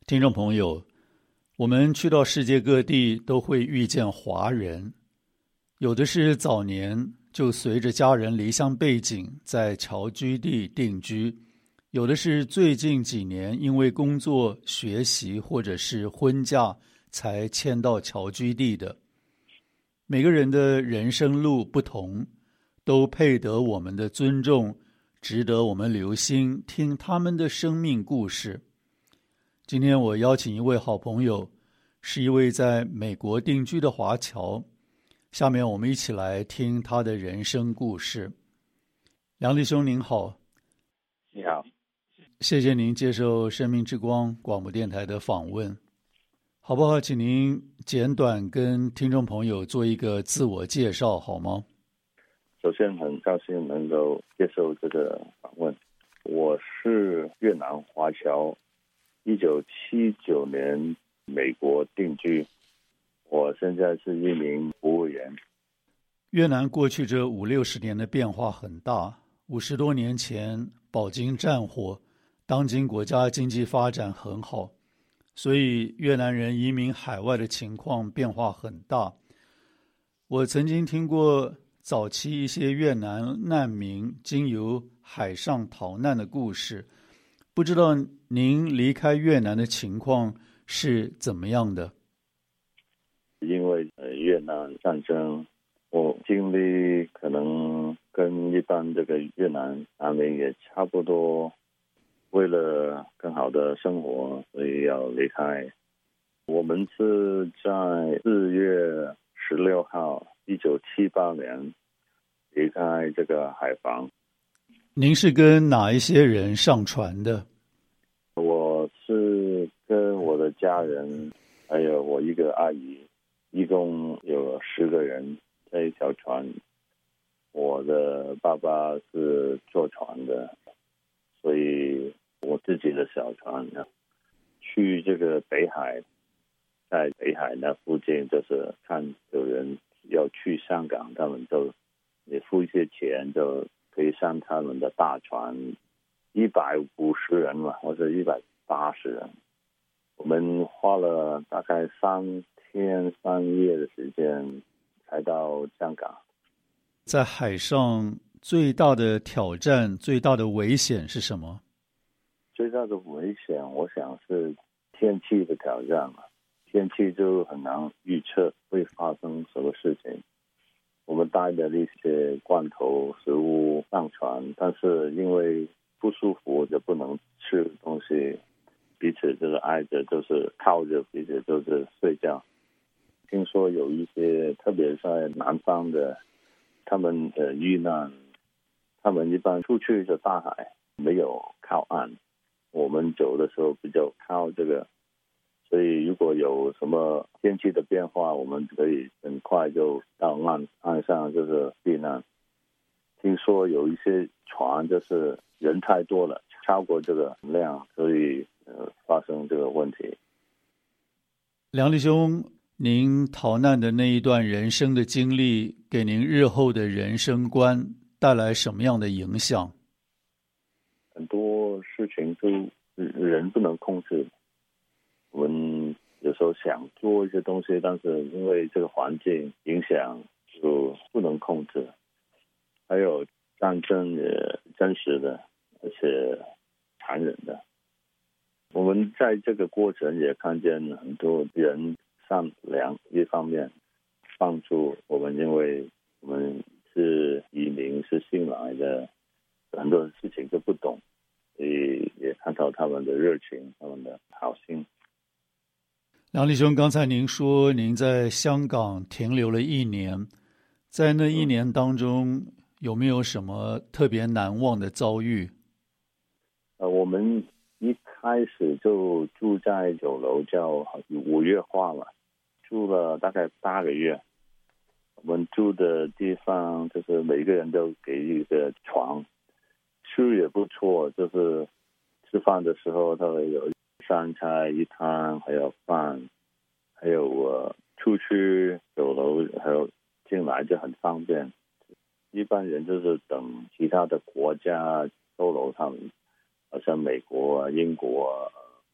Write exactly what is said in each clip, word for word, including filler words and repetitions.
听众朋友，我们去到世界各地都会遇见华人，有的是早年就随着家人离乡背井在侨居地定居，有的是最近几年因为工作、学习或者是婚嫁才迁到侨居地的。每个人的人生路不同，都配得我们的尊重，值得我们留心听他们的生命故事。今天我邀请一位好朋友，是一位在美国定居的华侨。下面我们一起来听他的人生故事。梁弟兄您好。 你好， 谢谢您接受生命之光广播电台的访问。好不好，请您简短跟听众朋友做一个自我介绍好吗？ 首先很高兴能够接受这个访问。我是越南华侨，一九七九年美国定居，我现在是一名服务员。 越南过去这五六十年的变化很大，五十多年前饱经战火，当今国家经济发展很好，所以越南人移民海外的情况变化很大。我曾经听过早期一些越南难民经由海上逃难的故事，不知道您离开越南的情况是怎么样的？ 因为呃越南战争，我经历可能跟一般这个越南难民也差不多，为了更好的生活，所以要离开。我们是在四月十六号，一九七八年离开这个海防。 您是跟哪一些人上船的？ 我是跟我的家人，还有我一个阿姨，一共有十个人在一条船。我的爸爸是坐船的，所以我自己的小船呢，去这个北海，在北海那附近，就是看有人要去香港，他们就你付一些钱，就可以上他们的大船，一百五十人嘛，或者一百八十人。我们花了大概三天三夜的时间才到香港。 在海上最大的挑战、最大的危险是什么？ 最大的危险，我想是天气的挑战嘛。天气就很难预测会发生什么事情。我们带的一些罐头食物上船，但是因为不舒服就不能吃东西，彼此就是挨着，就是靠着彼此就是睡觉。听说有一些特别在南方的，他们的遇难，他们一般出去就大海，没有靠岸。我们走的时候比较靠这个，所以如果有什么天气的变化，我们可以很快就到岸岸上就是避难。听说有一些船就是人太多了，超过这个量，所以呃发生这个问题。 梁弟兄，您逃难的那一段人生的经历，给您日后的人生观带来什么样的影响？ 很多事情都人不能控制，我们有时候想做一些东西，但是因为这个环境影响就不能控制。还有战争也真实的，而且残忍的。我们在这个过程也看见很多人善良，一方面帮助我们，因为我们是移民，是新来的，很多事情都不懂，所以也看到他们的热情，他们的好心。 梁弟兄，刚才您说您在香港停留了一年，在那一年当中，有没有什么特别难忘的遭遇？ 呃，我们一开始就住在酒楼，叫五月花嘛，住了大概八个月。我们住的地方就是每个人都给一个床，吃也不错，就是吃饭的时候他会有三菜一汤，还有饭，还有呃出去酒楼还有进来就很方便。一般人就是等其他的国家收留他们，好像美国啊、英国啊、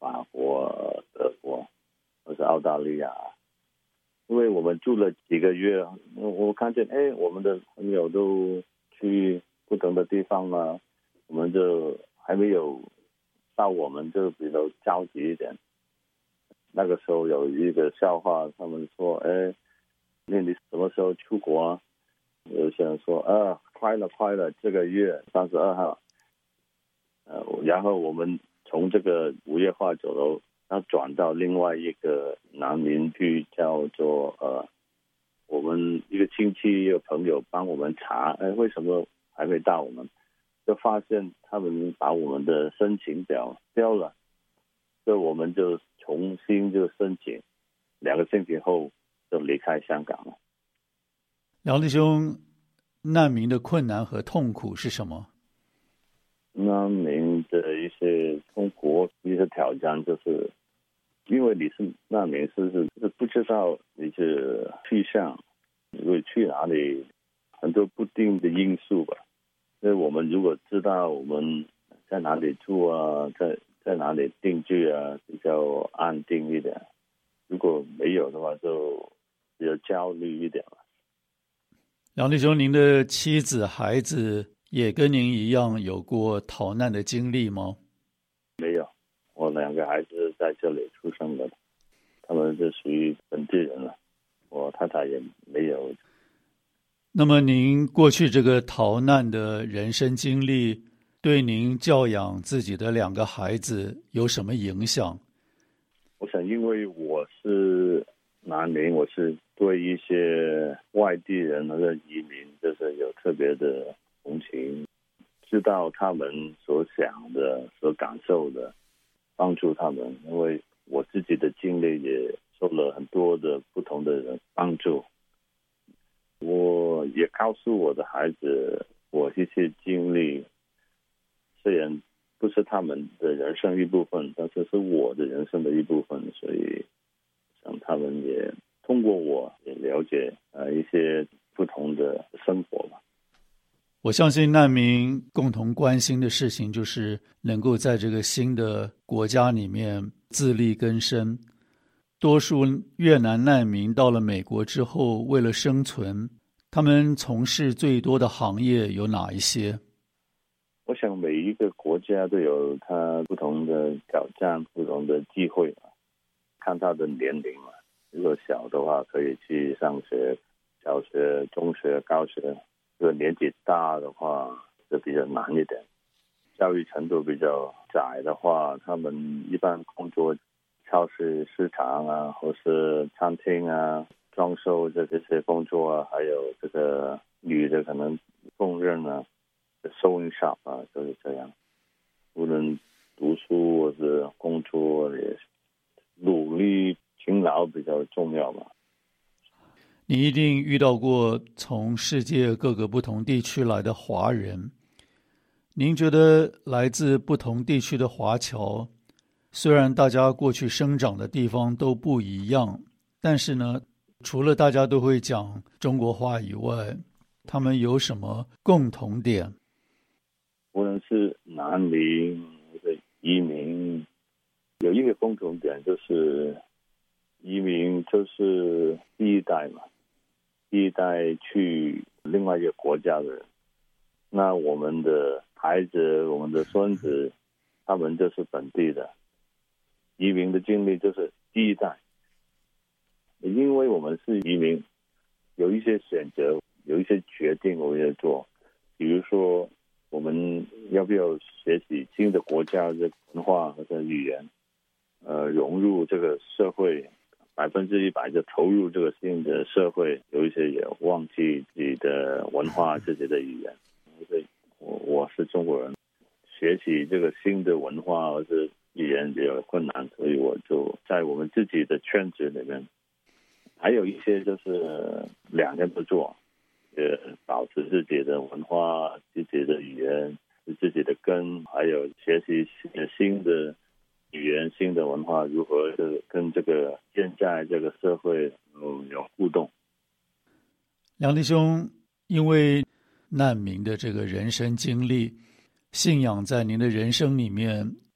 法国、德国或是澳大利亚。因为我们住了几个月，我看见哎，我们的朋友都去不同的地方了，我们就还没有到，我们就比较着急一点。那个时候有一个笑话，他们说哎，那你什么时候出国啊？有些人说啊，快了快了，这个月三十二号。呃，然后我们从这个五月花酒楼，然后转到另外一个南民居，叫做呃，我们一个亲戚一个朋友帮我们查，哎，为什么还没到？我们就发现他们把我们的申请表标了，所以我们就重新就申请，两个星期后就离开香港了。 梁弟兄，难民的困难和痛苦是什么？ 难民的一些痛苦、一些挑战，就是因为你是难民，是是是不知道你是去向，你会去哪里，很多不定的因素吧。所以我们如果知道我们在哪里住啊，在在哪里定居啊，比较安定一点。如果没有的话，就比较焦虑一点了。 梁弟兄，您的妻子、孩子也跟您一样有过逃难的经历吗？ 没有，我两个孩子在这里出生的，他们是属于本地人了，我太太也没有。 那么您过去这个逃难的人生经历，对您教养自己的两个孩子有什么影响？ 我想因为我是难民，我是对一些外地人或者移民就是有特别的同情，知道他们所想的、所感受的，帮助他们。因为我自己的经历也受了很多的不同的人帮助，我也告诉我的孩子我一些经历，虽然不是他们的人生一部分，但是是我的人生的一部分，所以想他们也通过我也了解呃一些不同的生活吧。 我相信难民共同关心的事情就是能够在这个新的国家里面自力更生。多数越南难民到了美国之后，为了生存，他们从事最多的行业有哪一些？ 我想每一个国家都有它不同的挑战、不同的机会嘛，看他的年龄嘛。如果小的话，可以去上学，小学、中学、高学。如果年纪大的话，就比较难一点。教育程度比较窄的话，他们一般工作超市、市场啊，或是餐厅啊、装修这些工作啊，还有这个女的可能缝纫啊、收银 shop 啊，就是这样。无论读书或是工作，也努力勤劳比较重要吧。 你一定遇到过从世界各个不同地区来的华人，您觉得来自不同地区的华侨，虽然大家过去生长的地方都不一样，但是呢，除了大家都会讲中国话以外，他们有什么共同点？ 无论是难民或者移民，有一个共同点，就是移民就是第一代嘛，第一代去另外一个国家的人，那我们的孩子、我们的孙子，他们就是本地的。移民的经历就是第一代，因为我们是移民，有一些选择，有一些决定我们要做，比如说我们要不要学习新的国家的文化和语言，呃，融入这个社会，百分之一百就投入这个新的社会，有一些也忘记自己的文化、自己的语言。我我是中国人，学习这个新的文化或者语言比较困难，所以我就在我们自己的圈子里面，还有一些就是两个都做，呃，保持自己的文化、自己的语言、自己的根，还有学习新的语言、新的文化，如何跟这个现在这个社会有有互动。 梁弟兄，因为难民的这个人生经历，信仰在您的人生里面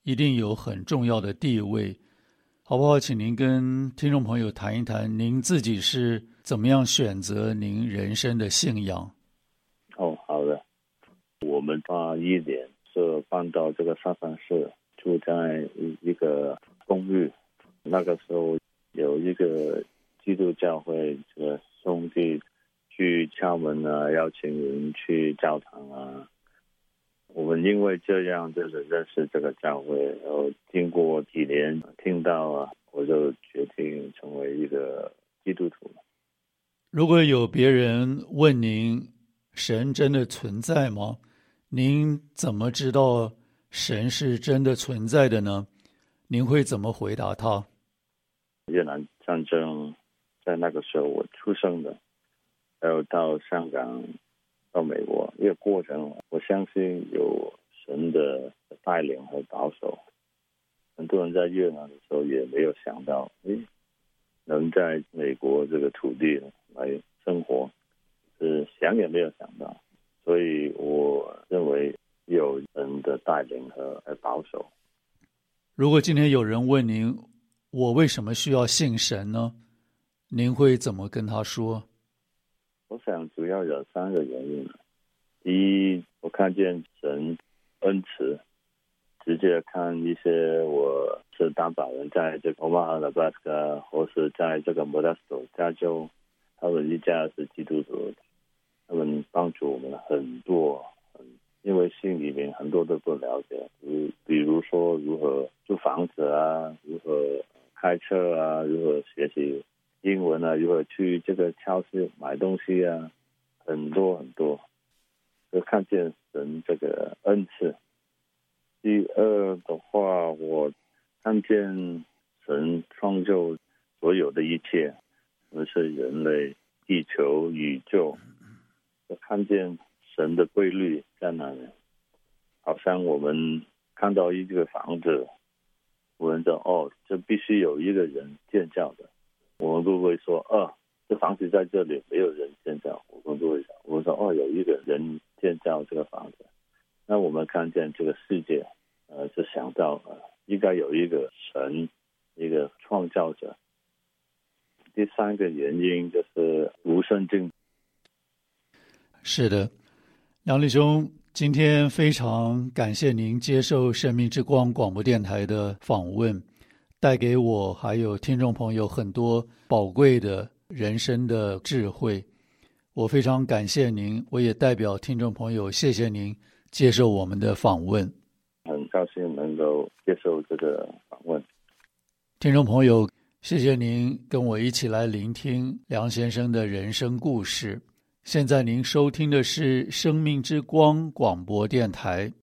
一定有很重要的地位，好不好？请您跟听众朋友谈一谈，您自己是怎么样选择您人生的信仰？ 哦，好的。我们八一年是搬到这个三藩市，住在一个公寓。那个时候有一个基督教会这个兄弟去敲门啊，邀请人去教堂啊。我们因为这样就是认识这个教会，然后经过几年听到啊，我就决定成为一个基督徒。 如果有别人问您，神真的存在吗？您怎么知道神是真的存在的呢？您会怎么回答他？ 越南战争在那个时候我出生的，然后到香港到美国，这个过程我相信有神的带领和保守。很多人在越南的时候也没有想到，诶，能在美国这个土地来生活，是想也没有想到。所以我认为有人的带领和保守。 如果今天有人问您，我为什么需要信神呢？您会怎么跟他说？ 我想主要有三个原因。第一，我看见神恩慈，直接看一些我是担保人在这个 Omaha Nebraska 或是在这个 Modesto 加州，他们一家是基督徒，他们帮助我们很多，因为心里面很多都不了解，比比如说如何租房子啊，如何开车啊，如何学习英文啊，如何去这个超市买东西啊，很多很多，就看见神这个恩赐。第二的话，我看见神创造所有的一切，无论是人类、地球、宇宙，我看见神的规律在那里。好像我们看到一个房子，我们说哦，这必须有一个人建造的，我们不会说哦，这房子在这里没有人建造，我们不会想，我们说哦，有一个人建造这个房子。那我们看见这个世界，呃，就想到呃，应该有一个神，一个创造者。第三个原因就是无圣经。 是的，梁立兄，今天非常感谢您接受生命之光广播电台的访问，带给我还有听众朋友很多宝贵的人生的智慧。我非常感谢您，我也代表听众朋友谢谢您接受我们的访问。 很高兴能够接受这个访问。 听众朋友，谢谢您跟我一起来聆听梁先生的人生故事。现在您收听的是生命之光广播电台。